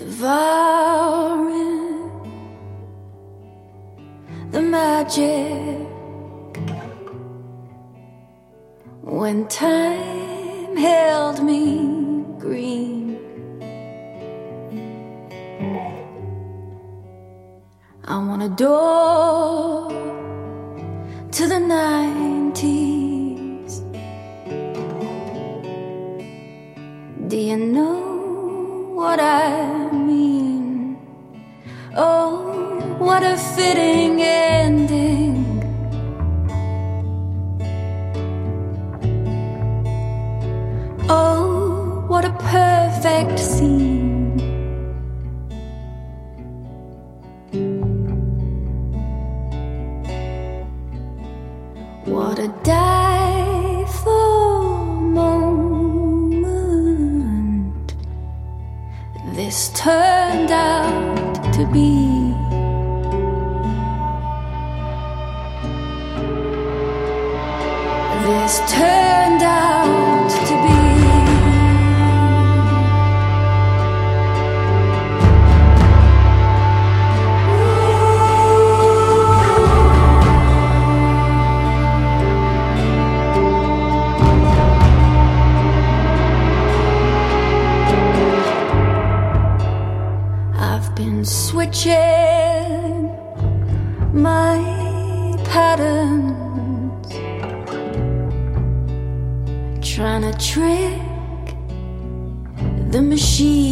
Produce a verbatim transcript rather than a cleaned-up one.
devouring the magic. When time held me green, I want a door to the nineties. Do you know what I mean? Oh, what a fitting ending. Oh, what a perfect scene. What a delightful moment this turned out to be. This turned out to be. I've been switching my patterns, trying to trick the machine.